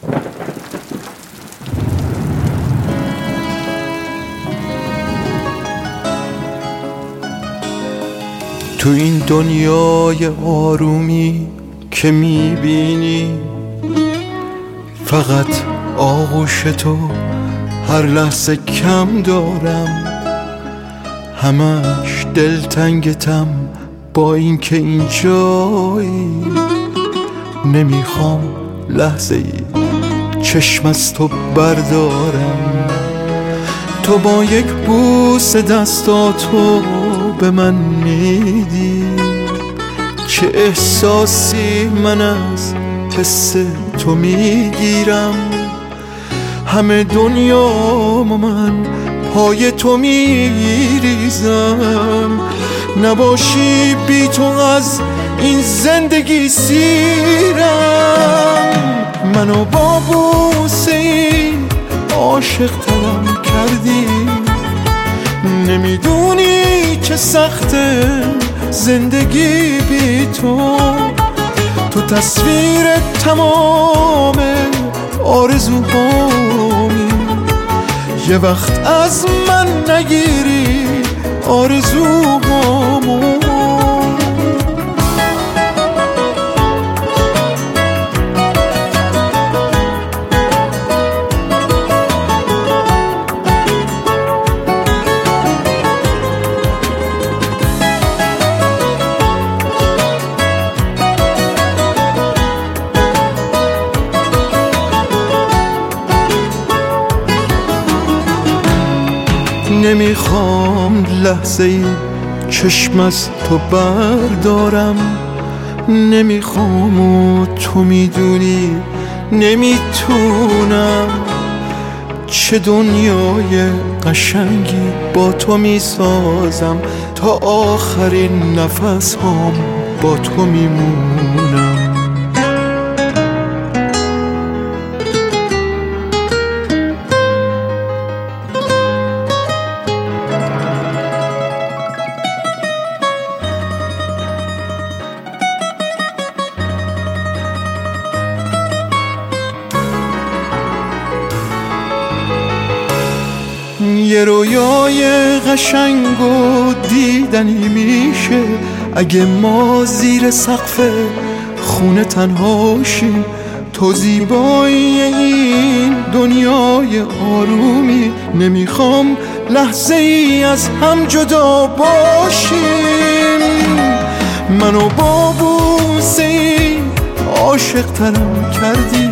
تو این دنیای آرومی که میبینی فقط آغوش تو هر لحظه کم دارم، همش دلتنگتم با این که اینجایی. نمیخوام لحظه ای چشم از تو بردارم، تو با یک بوس دستاتو به من میدی. چه احساسی من از حس تو میگیرم، همه دنیامو من پای تو میریزم. نباشی بی تو از این زندگی سیرم. منو با بوسه این عاشق ترم کردی، نمیدونی چه سخته زندگی بی تو. تو تصویر تمام آرزوهامی، یه وقت از من نگیری آرزوهامو. نمیخوام لحظه ای چشم از تو بردارم، نمیخوام و تو میدونی نمیتونم. چه دنیای قشنگی با تو میسازم، تا آخرین نفس هم با تو میمونم. یه رویای قشنگ و دیدنی میشه اگه ما زیر سقف خونه تنهاشیم. تو زیبایی این دنیای آرومی، نمیخوام لحظه ای از هم جدا باشیم. منو با بوسه ای عاشق ترم کردی،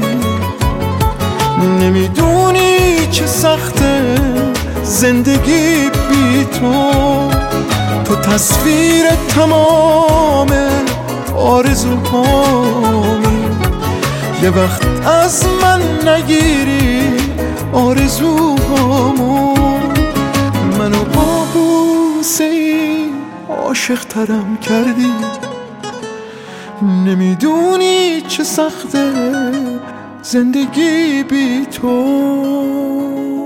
نمیدونی چه سخته زندگی بی تو. تو تصویر تمام آرزوهامی، یه وقت از من نگیری آرزوهامو. منو با بوسه ای عاشق ترم کردی، نمیدونی چه سخته زندگی بی تو.